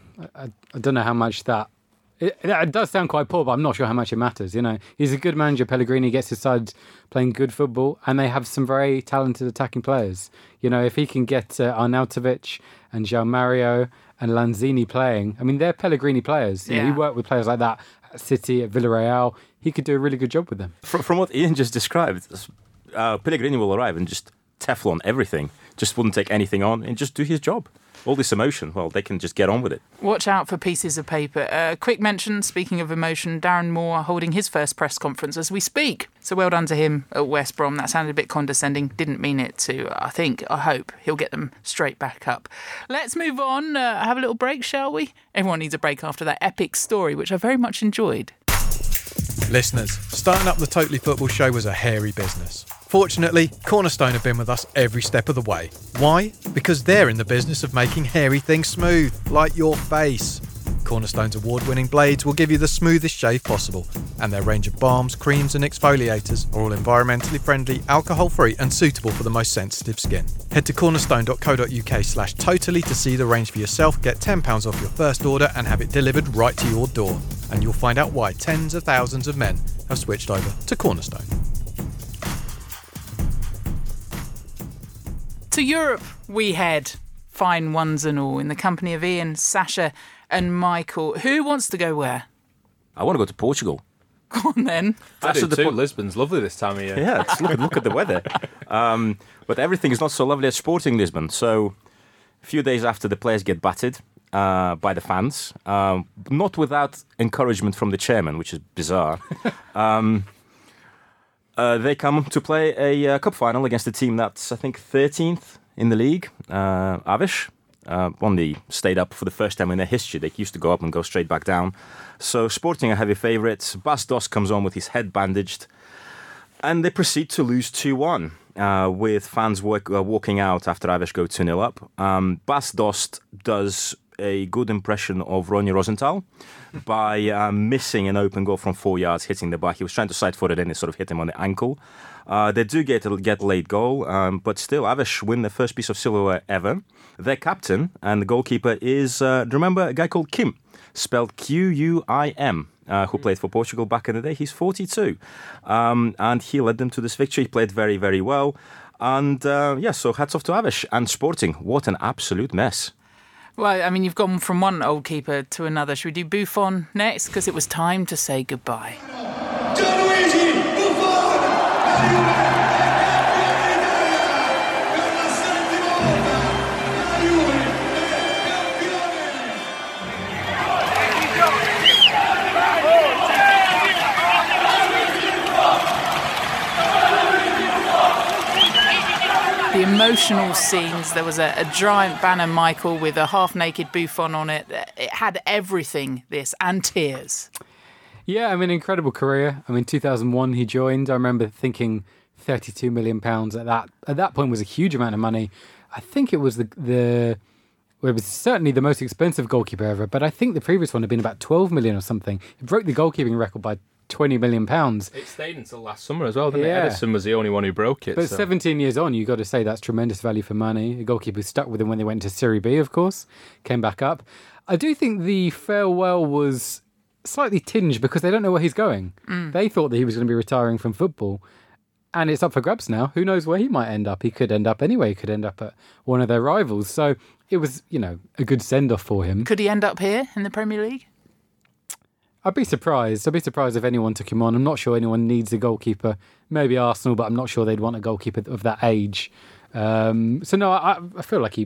I, I don't know how much that... It, it does sound quite poor, but I'm not sure how much it matters. You know, he's a good manager. Pellegrini gets his side playing good football, and they have some very talented attacking players. You know, if he can get uh, Arnautovic and João Mario and Lanzini playing, I mean, they're Pellegrini players. You yeah. know, he worked with players like that at City, at Villarreal. He could do a really good job with them. From, from what Ian just described, uh, Pellegrini will arrive and just Teflon everything. Just wouldn't take anything on and just do his job. All this emotion, well, they can just get on with it. Watch out for pieces of paper. A uh, quick mention, speaking of emotion, Darren Moore holding his first press conference as we speak. So well done to him at West Brom. That sounded a bit condescending. Didn't mean it to. I think, I hope, he'll get them straight back up. Let's move on. Uh, have a little break, shall we? Everyone needs a break after that epic story, which I very much enjoyed. Listeners, starting up the Totally Football Show was a hairy business. Fortunately, Cornerstone have been with us every step of the way. Why? Because they're in the business of making hairy things smooth, like your face. Cornerstone's award-winning blades will give you the smoothest shave possible, and their range of balms, creams and exfoliators are all environmentally friendly, alcohol-free and suitable for the most sensitive skin. Head to cornerstone.co.uk slash totally to see the range for yourself, get ten pounds off your first order and have it delivered right to your door. And you'll find out why tens of thousands of men have switched over to Cornerstone. To Europe we head, fine ones and all, in the company of Ian, Sasha and Michael. Who wants to go where? I want to go to Portugal. Go on then. I do the too. po- Lisbon's lovely this time of year. Yeah, just look, look at the weather. Um, but everything is not so lovely at Sporting Lisbon. So a few days after the players get battered uh, by the fans, um, not without encouragement from the chairman, which is bizarre, um, uh, they come to play a uh, cup final against a team that's, I think, thirteenth in the league, uh, Aves. Uh, only stayed up for the first time in their history. They used to go up and go straight back down. So Sporting are heavy favourites. Bas Dost comes on with his head bandaged. And they proceed to lose two one, uh, with fans work, uh, walking out after Aves go two nil up. Um, Bas Dost does a good impression of Ronnie Rosenthal by uh, missing an open goal from four yards, hitting the bar. He was trying to side-foot it in, it sort of hit him on the ankle. Uh, they do get a get late goal, um, but still, Aves win their first piece of silverware ever. Their captain and the goalkeeper is, uh, remember, a guy called Kim, spelled Q U I M, uh, who played for Portugal back in the day. He's forty-two, um, and he led them to this victory. He played very, very well. And, uh, yeah, so hats off to Aves and Sporting. What an absolute mess. Well, I mean, you've gone from one old keeper to another. Should we do Buffon next? Because it was time to say goodbye. Gianluigi Buffon! the emotional scenes. There was a, a giant banner, Michael, with a half-naked Buffon on it. It had everything, this, and tears. Yeah, I mean, incredible career. I mean, two thousand one he joined. I remember thinking thirty-two million pounds at that at that point was a huge amount of money. I think it was the the well, it was certainly the most expensive goalkeeper ever, but I think the previous one had been about twelve million or something. It broke the goalkeeping record by twenty million pounds. It stayed until last summer as well, didn't Yeah. it? Edison was the only one who broke it. But so. seventeen years on, you've got to say that's tremendous value for money. A goalkeeper stuck with them when they went to Serie B, of course, came back up. I do think the farewell was slightly tinged because they don't know where he's going. Mm. They thought that he was going to be retiring from football, and it's up for grabs now. Who knows where he might end up? He could end up anywhere. He could end up at one of their rivals. So it was, you know, a good send-off for him. Could he end up here in the Premier League? I'd be surprised. I'd be surprised if anyone took him on. I'm not sure anyone needs a goalkeeper. Maybe Arsenal, but I'm not sure they'd want a goalkeeper of that age. Um, so no, I, I feel like he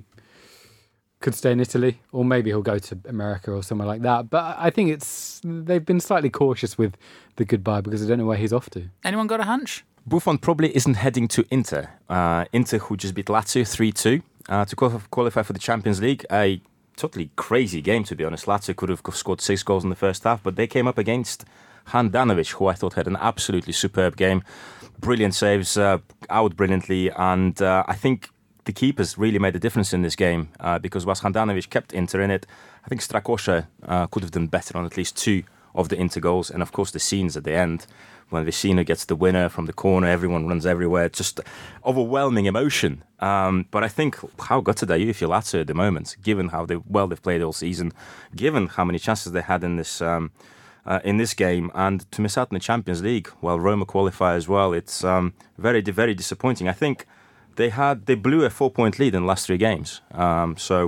could stay in Italy, or maybe he'll go to America or somewhere like that. But I think it's they've been slightly cautious with the goodbye because they don't know where he's off to. Anyone got a hunch? Buffon probably isn't heading to Inter. Uh, Inter, who just beat Lazio three two uh, to qualify, qualify for the Champions League. A totally crazy game, to be honest. Lazio could have scored six goals in the first half, but they came up against Handanovic, who I thought had an absolutely superb game. Brilliant saves, uh, out brilliantly, and uh, I think the keepers really made a difference in this game uh, because whilst Handanovic kept Inter in it, I think Strakosha uh, could have done better on at least two of the Inter goals, and of course the scenes at the end when Vecino gets the winner from the corner, everyone runs everywhere, just overwhelming emotion. Um, but I think, how gutted are you if you're Lazio at the moment, given how they, well they've played all season, given how many chances they had in this um, uh, in this game, and to miss out in the Champions League while Roma qualify as well, it's um, very, very disappointing. I think they had they blew a four-point lead in the last three games. Um, so,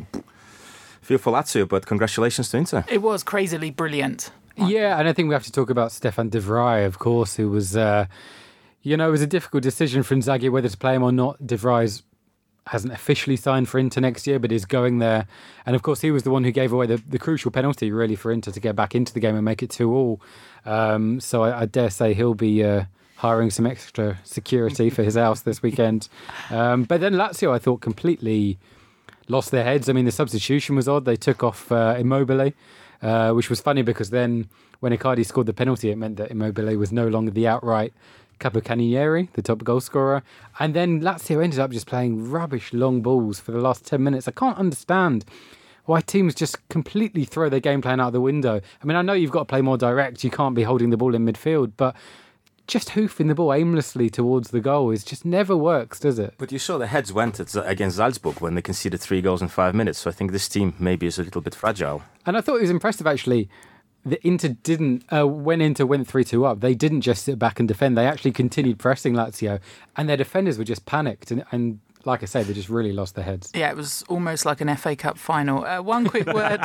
feel for Lazio, but congratulations to Inter. It was crazily brilliant. Yeah, and I think we have to talk about Stefan de Vrij, of course, who was, uh, you know, it was a difficult decision for Inzaghi whether to play him or not. De Vrij hasn't officially signed for Inter next year, but is going there. And of course, he was the one who gave away the, the crucial penalty, really, for Inter to get back into the game and make it two all. Um, so I, I dare say he'll be uh, hiring some extra security for his house this weekend. Um, but then Lazio, I thought, completely lost their heads. I mean, the substitution was odd. They took off uh, Immobile. Uh, which was funny because then when Icardi scored the penalty, it meant that Immobile was no longer the outright Capocannonieri, the top goal scorer. And then Lazio ended up just playing rubbish long balls for the last ten minutes. I can't understand why teams just completely throw their game plan out the window. I mean, I know you've got to play more direct. You can't be holding the ball in midfield, but just hoofing the ball aimlessly towards the goal is just never works, does it? But you saw the heads went at, against Salzburg when they conceded three goals in five minutes. So I think this team maybe is a little bit fragile. And I thought it was impressive, actually, that Inter didn't, uh, when Inter went three two up, they didn't just sit back and defend. They actually continued pressing Lazio, and their defenders were just panicked. And, and like I say, they just really lost their heads. Yeah, it was almost like an F A Cup final. Uh, one quick word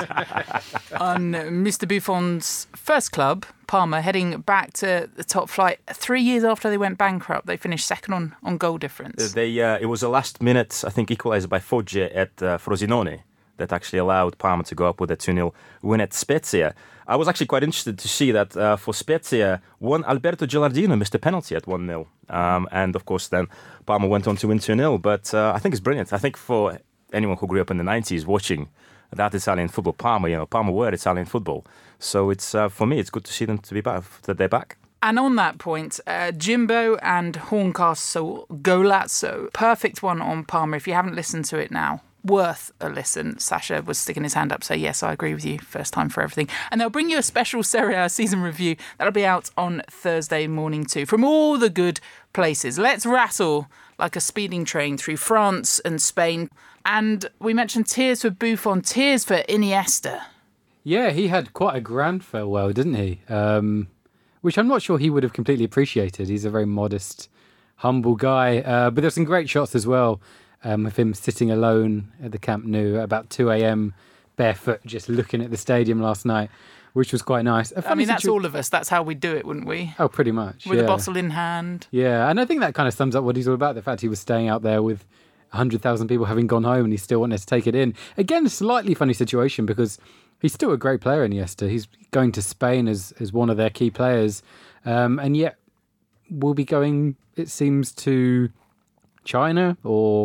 on Mister Buffon's first club, Parma, heading back to the top flight. Three years after they went bankrupt, they finished second on, on goal difference. They uh, It was a last-minute, I think, equaliser by Foggia at uh, Frosinone that actually allowed Parma to go up with a two nil win at Spezia. I was actually quite interested to see that uh, for Spezia, one Alberto Gilardino missed a penalty at one nil. Um, and, of course, then Parma went on to win two nil. But uh, I think it's brilliant. I think for anyone who grew up in the nineties watching that Italian football, Parma, you know, Parma were Italian football. So it's uh, for me, it's good to see them to be back, that they're back. And on that point, uh, Jimbo and Horncastle Golazzo, perfect one on Parma. If you haven't listened to it now, worth a listen. Sasha was sticking his hand up, so yes, I agree with you. First time for everything. And they'll bring you a special Serie A season review. That'll be out on Thursday morning too, from all the good places. Let's rattle like a speeding train through France and Spain. And we mentioned tears for Buffon, tears for Iniesta. Yeah, he had quite a grand farewell, didn't he? Um, which I'm not sure he would have completely appreciated. He's a very modest, humble guy. Uh, but there's some great shots as well. Um, of him sitting alone at the Camp Nou at about two a.m. barefoot, just looking at the stadium last night, which was quite nice. I mean, that's situ- all of us. That's how we do it, wouldn't we? Oh, pretty much. With yeah. a bottle in hand. Yeah, and I think that kind of sums up what he's all about. The fact he was staying out there with one hundred thousand people having gone home and he still wanted to take it in. Again, a slightly funny situation because he's still a great player, Iniesta. He's going to Spain as, as one of their key players. Um, and yet will be going, it seems, to China or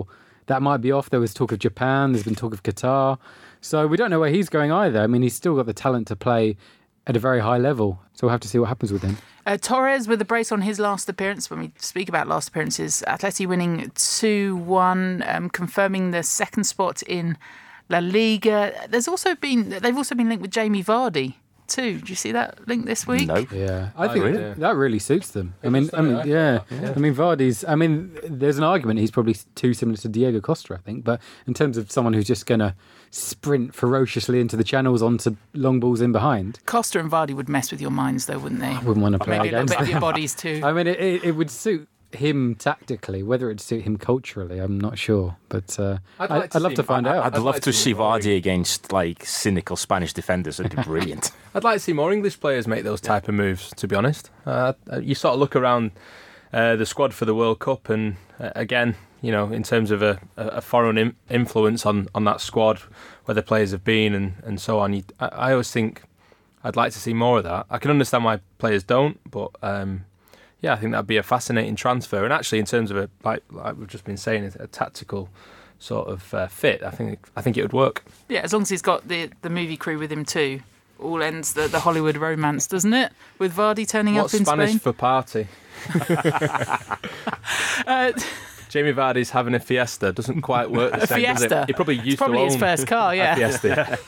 that might be off. There was talk of Japan. There's been talk of Qatar. So we don't know where he's going either. I mean, he's still got the talent to play at a very high level. So we'll have to see what happens with him. Uh, Torres with a brace on his last appearance. When we speak about last appearances, Atleti winning two one, um, confirming the second spot in La Liga. There's also been they've also been linked with Jamie Vardy too. Did you see that link this week? No. Yeah, I think really? that really suits them. I mean, I mean, yeah. Yeah. I mean, Vardy's. I mean, there's an argument he's probably too similar to Diego Costa, I think. But in terms of someone who's just going to sprint ferociously into the channels onto long balls in behind, Costa and Vardy would mess with your minds, though, wouldn't they? I wouldn't want to play Maybe a little against bit of your them. bodies too. I mean, it, it, it would suit him tactically. Whether it'd suit him culturally, I'm not sure. But uh, I'd I, like to I'd love see to him- find I- out. I'd, I'd love like to to see see more. Vardy against like cynical Spanish defenders. It'd be brilliant. I'd like to see more English players make those type of moves, to be honest. Uh, you sort of look around uh, the squad for the World Cup, and uh, again, you know, in terms of a, a foreign in- influence on, on that squad, where the players have been and, and so on, you, I, I always think I'd like to see more of that. I can understand why players don't, but um, yeah, I think that'd be a fascinating transfer. And actually, in terms of a like like we've just been saying, a, a tactical sort of uh, fit, I think I think it would work. Yeah, as long as he's got the, the movie crew with him too. All ends the, the Hollywood romance, doesn't it? With Vardy turning What's up in Spanish Spain. for party? Uh, Jamie Vardy's having a fiesta doesn't quite work the A same, does fiesta? it? He probably used it's probably to own his first car, a yeah. fiesta.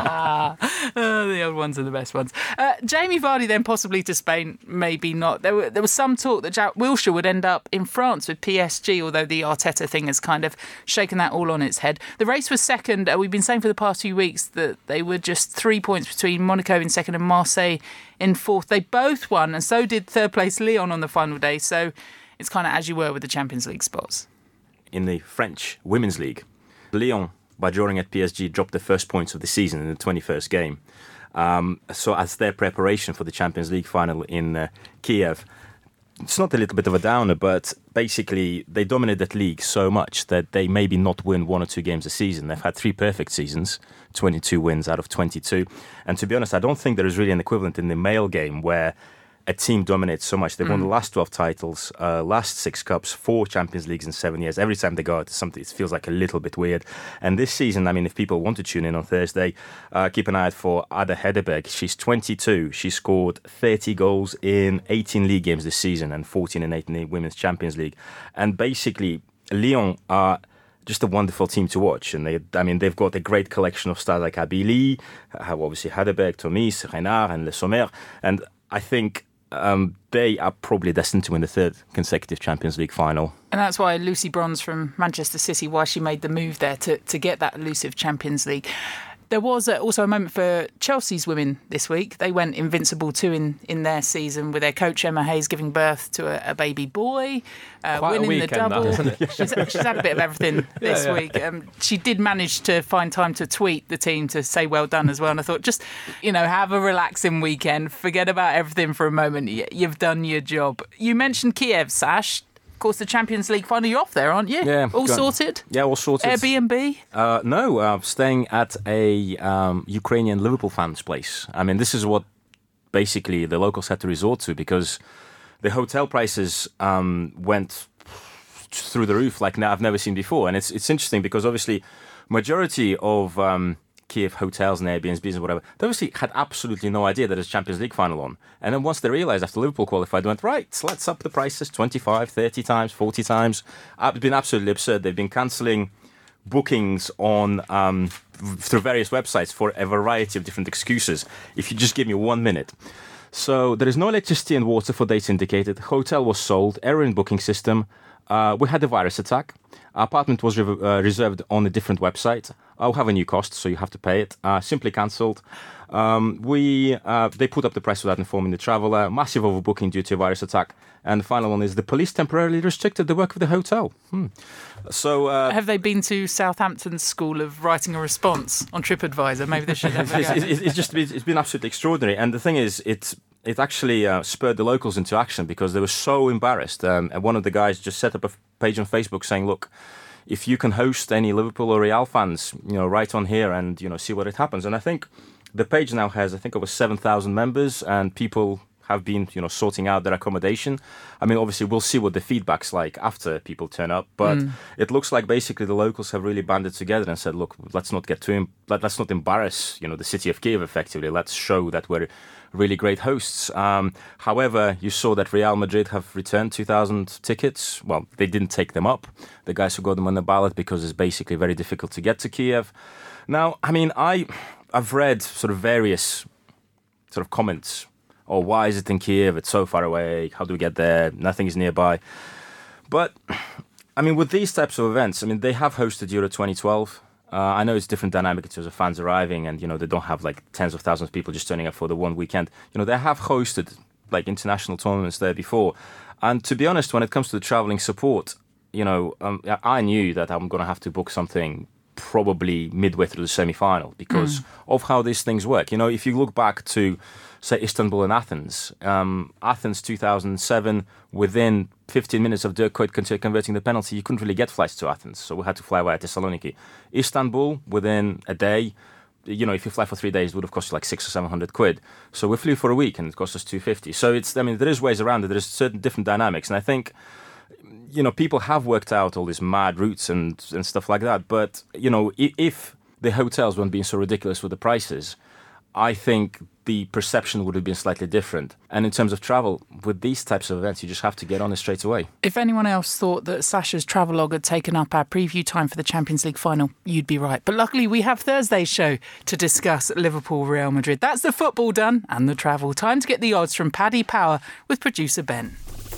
Oh, the old ones are the best ones. Uh, Jamie Vardy then possibly to Spain, maybe not. There, were, there was some talk that Jack Wilshere would end up in France with P S G, although the Arteta thing has kind of shaken that all on its head. The race was second. Uh, we've been saying for the past few weeks that they were just three points between Monaco in second and Marseille in fourth. They both won, and so did third place Lyon on the final day. So it's kind of as you were with the Champions League spots. In the French Women's League, Lyon, by drawing at P S G, dropped the first points of the season in the twenty-first game. Um, so as their preparation for the Champions League final in uh, Kiev, it's not a little bit of a downer, but basically they dominate that league so much that they maybe not win one or two games a season. They've had three perfect seasons, twenty-two wins out of twenty-two. And to be honest, I don't think there is really an equivalent in the male game where a team dominates so much. They've won the last twelve titles, uh, last six cups, four Champions Leagues in seven years. Every time they go out, something it feels like a little bit weird. And this season, I mean, if people want to tune in on Thursday, uh, keep an eye out for Ada Hegerberg. She's twenty-two. She scored thirty goals in eighteen league games this season and fourteen and eight in the Women's Champions League. And basically, Lyon are just a wonderful team to watch. And they, I mean, they've got a great collection of stars like Abili, have obviously Hegerberg, Tomis, Renard, and Le Sommer. And I think Um, they are probably destined to win the third consecutive Champions League final. And that's why Lucy Bronze from Manchester City, why she made the move there to, to get that elusive Champions League. There was uh, also a moment for Chelsea's women this week. They went invincible too in, in their season with their coach Emma Hayes giving birth to a, a baby boy, uh, Quite a winning the weekend, double. that, isn't it? she's, she's had a bit of everything this Yeah, yeah. week. Um, she did manage to find time to tweet the team to say well done as well. And I thought, just, you know, have a relaxing weekend. Forget about everything for a moment. Y- You've done your job. You mentioned Kiev, Sash. Of course, the Champions League final. You're off there, aren't you? Yeah, All go- sorted? Yeah, all sorted. Airbnb? Uh, no, uh, staying at a um, Ukrainian Liverpool fans' place. I mean, this is what basically the locals had to resort to because the hotel prices um, went through the roof like now I've never seen before. And it's it's interesting because obviously majority of um, Kiev hotels and Airbnbs and whatever, they obviously had absolutely no idea that there's a Champions League final on. And then once they realised after Liverpool qualified, they went, right, let's up the prices twenty-five, thirty times, forty times. Uh, It's been absolutely absurd. They've been cancelling bookings on um, through various websites for a variety of different excuses. If you just give me one minute. So there is no electricity and water for dates indicated. Hotel was sold, error in booking system. Uh, we had a virus attack. Our apartment was re- uh, reserved on a different website. I'll have a new cost, so you have to pay it. Uh, simply cancelled. Um, we uh, they put up the price without informing the traveller. Massive overbooking due to a virus attack. And the final one is the police temporarily restricted the work of the hotel. Hmm. So uh, Have they been to Southampton's school of writing a response on TripAdvisor? Maybe they should have a it's, go. it's, it's just it's been absolutely extraordinary. And the thing is, it's it actually uh, spurred the locals into action because they were so embarrassed. Um, and one of the guys just set up a page on Facebook saying, "Look, if you can host any Liverpool or Real fans, you know, write on here and you know see what it happens." And I think the page now has I think over seven thousand members, and people have been, you know, sorting out their accommodation. I mean, obviously, we'll see what the feedback's like after people turn up. But mm. it looks like basically the locals have really banded together and said, look, let's not get too, em- let, let's not embarrass, you know, the city of Kiev effectively. Let's show that we're really great hosts. Um, however, you saw that Real Madrid have returned two thousand tickets. Well, they didn't take them up, the guys who got them on the ballot, because it's basically very difficult to get to Kiev. Now, I mean, I, I've read sort of various sort of comments. Or why is it in Kiev? It's so far away. How do we get there? Nothing is nearby. But, I mean, with these types of events, I mean, they have hosted Euro twenty twelve. Uh, I know it's different dynamic in terms of fans arriving and, you know, they don't have like tens of thousands of people just turning up for the one weekend. You know, they have hosted like international tournaments there before. And to be honest, when it comes to the traveling support, you know, um, I knew that I'm going to have to book something probably midway through the semi-final because mm. of how these things work. You know, if you look back to, say, Istanbul and Athens, um, Athens two thousand seven, within fifteen minutes of Dirk Kuyt converting the penalty, you couldn't really get flights to Athens, so we had to fly away to Thessaloniki. Istanbul, within a day, you know, if you fly for three days, it would have cost you like six or seven hundred quid. So we flew for a week and it cost us two fifty. So it's, I mean, there is ways around it. There is certain different dynamics, and I think, you know, people have worked out all these mad routes and and stuff like that. But you know, if, if the hotels weren't being so ridiculous with the prices, I think the perception would have been slightly different. And in terms of travel, with these types of events, you just have to get on it straight away. If anyone else thought that Sasha's travelogue had taken up our preview time for the Champions League final, you'd be right. But luckily, we have Thursday's show to discuss Liverpool-Real Madrid. That's the football done and the travel. Time to get the odds from Paddy Power with producer Ben.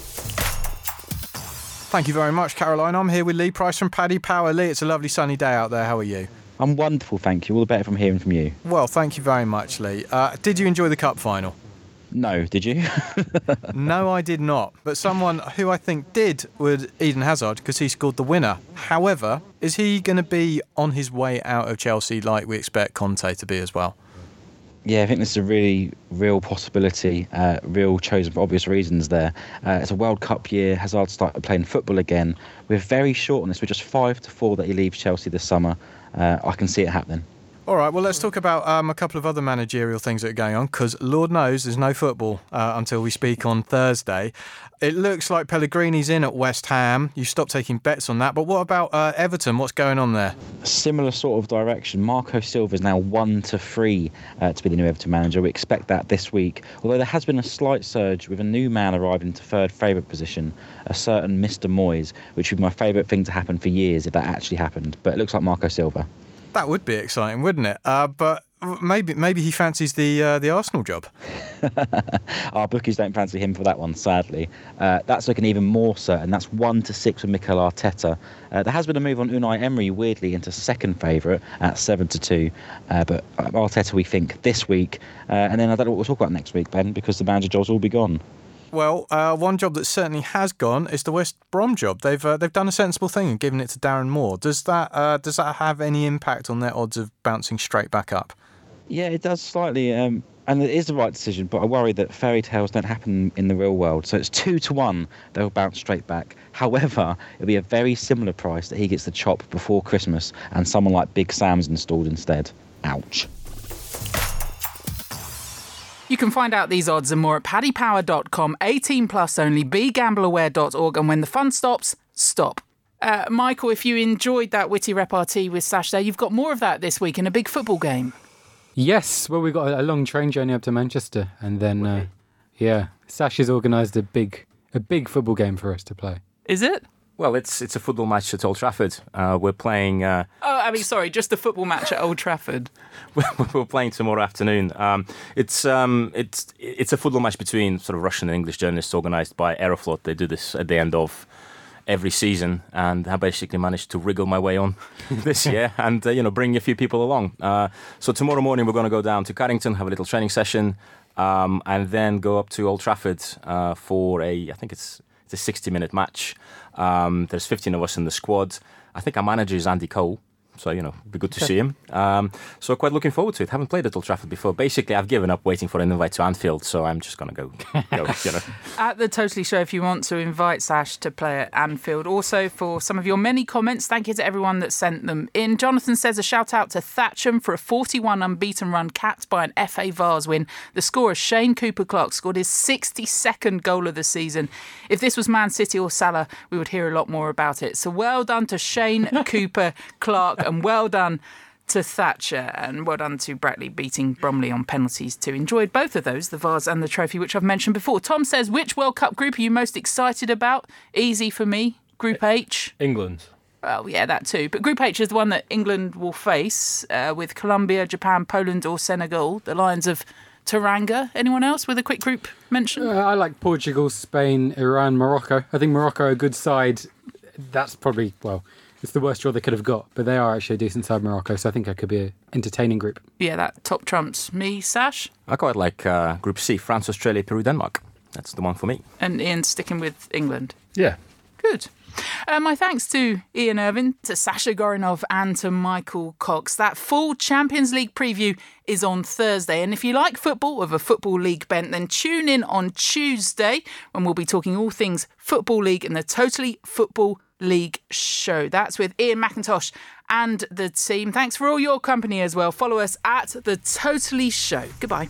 Thank you very much, Caroline. I'm here with Lee Price from Paddy Power. Lee, it's a lovely sunny day out there. How are you? I'm wonderful, thank you. All the better from hearing from you. Well, thank you very much, Lee. Uh, did you enjoy the cup final? No, did you? No, I did not. But someone who I think did was Eden Hazard, because he scored the winner. However, is he going to be on his way out of Chelsea like we expect Conte to be as well? Yeah, I think this is a really real possibility, uh, real chosen for obvious reasons there. Uh, it's a World Cup year. Hazard started playing football again. We're very short on this. We're just five to four that he leaves Chelsea this summer. Uh, I can see it happening. All right, well, let's talk about um, a couple of other managerial things that are going on, because Lord knows there's no football uh, until we speak on Thursday. It looks like Pellegrini's in at West Ham. You stopped taking bets on that. But what about uh, Everton? What's going on there? Similar sort of direction. Marco Silva is now one to three uh, to be the new Everton manager. We expect that this week. Although there has been a slight surge with a new man arriving to third favourite position, a certain Mister Moyes, which would be my favourite thing to happen for years if that actually happened. But it looks like Marco Silva. That would be exciting, wouldn't it? Uh, but maybe maybe he fancies the uh, the Arsenal job. Our bookies don't fancy him for that one, sadly. Uh, that's looking even more certain. That's one to six with Mikel Arteta. Uh, there has been a move on Unai Emery, weirdly, into second favourite at seven to two. Uh, but Arteta, we think, this week. Uh, and then I don't know what we'll talk about next week, Ben, because the manager jobs will be gone. Well, uh, one job that certainly has gone is the West Brom job. They've uh, they've done a sensible thing and given it to Darren Moore. Does that uh, does that have any impact on their odds of bouncing straight back up? Yeah, it does slightly, um, and it is the right decision. But I worry that fairy tales don't happen in the real world. So it's two to one they'll bounce straight back. However, it'll be a very similar price that he gets the chop before Christmas, and someone like Big Sam's installed instead. Ouch. You can find out these odds and more at paddy power dot com, eighteen plus only, be gamble aware dot org, and when the fun stops, stop. Uh, Michael, if you enjoyed that witty repartee with Sash there, you've got more of that this week in a big football game. Yes, well, we've got a long train journey up to Manchester, and then, uh, yeah, Sash has organised a big, a big football game for us to play. Is it? Well, it's it's a football match at Old Trafford. Uh, we're playing... Uh, oh, I mean, sorry, just the football match at Old Trafford. We're playing tomorrow afternoon. Um, it's um, it's it's a football match between sort of Russian and English journalists organised by Aeroflot. They do this at the end of every season, and I basically managed to wriggle my way on this year and uh, you know bring a few people along. Uh, so tomorrow morning we're going to go down to Carrington, have a little training session, um, and then go up to Old Trafford uh, for a I think it's it's a sixty minute match. Um, there's fifteen of us in the squad. I think our manager is Andy Cole. So, you know, it'd be good to see him. Um, so quite looking forward to it. Haven't played at Old Trafford before. Basically, I've given up waiting for an invite to Anfield, so I'm just going to go, go you know. At the Totally Show, if you want to invite Sash to play at Anfield. Also, for some of your many comments, thank you to everyone that sent them in. Jonathan says a shout out to Thatcham for a forty-one unbeaten run capped by an F A Vars win. The scorer, Shane Cooper-Clark, scored his sixty-second goal of the season. If this was Man City or Salah, we would hear a lot more about it. So well done to Shane Cooper-Clark. And well done to Thatcher, and well done to Brackley beating Bromley on penalties too. Enjoyed both of those, the vase and the trophy, which I've mentioned before. Tom says, which World Cup group are you most excited about? Easy for me. Group H. England. Well, yeah, that too. But Group H is the one that England will face uh, with Colombia, Japan, Poland or Senegal. The Lions of Teranga. Anyone else with a quick group mention? Uh, I like Portugal, Spain, Iran, Morocco. I think Morocco are a good side. That's probably, well... It's the worst draw they could have got, but they are actually a decent side, Morocco, so I think that could be an entertaining group. Yeah, that top trumps me. Sash? I quite like uh, Group C, France, Australia, Peru, Denmark. That's the one for me. And Ian sticking with England? Yeah. Good. Uh, my thanks to Ian Irvin, to Sasha Gorinov and to Michael Cox. That full Champions League preview is on Thursday. And if you like football with a Football League bent, then tune in on Tuesday when we'll be talking all things Football League in the Totally Football League show. That's with Ian McIntosh and the team. Thanks for all your company as well. Follow us at The Totally Show. Goodbye.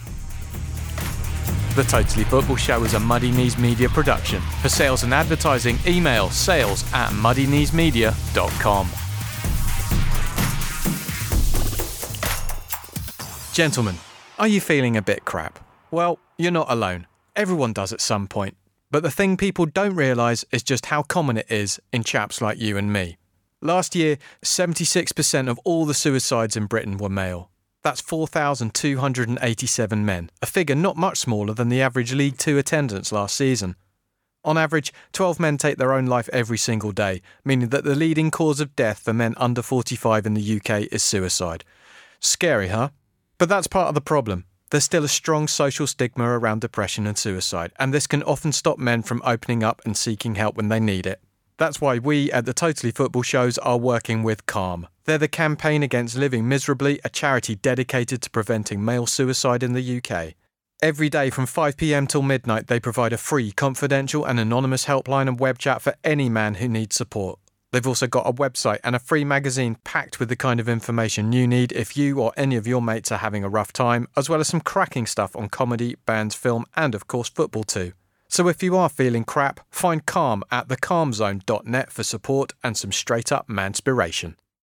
The Totally Football Show is a Muddy Knees Media production. For sales and advertising, email sales at muddy knees media dot com. Gentlemen, are you feeling a bit crap? Well, you're not alone. Everyone does at some point. But the thing people don't realise is just how common it is in chaps like you and me. Last year, seventy-six percent of all the suicides in Britain were male. That's four thousand two hundred eighty-seven men, a figure not much smaller than the average League Two attendance last season. On average, twelve men take their own life every single day, meaning that the leading cause of death for men under forty-five in the U K is suicide. Scary, huh? But that's part of the problem. There's still a strong social stigma around depression and suicide, and this can often stop men from opening up and seeking help when they need it. That's why we at the Totally Football Shows are working with Calm. They're the Campaign Against Living Miserably, a charity dedicated to preventing male suicide in the U K. Every day from five p m till midnight, they provide a free, confidential and anonymous helpline and web chat for any man who needs support. They've also got a website and a free magazine packed with the kind of information you need if you or any of your mates are having a rough time, as well as some cracking stuff on comedy, bands, film and of course football too. So if you are feeling crap, find Calm at the calm zone dot net for support and some straight up manspiration.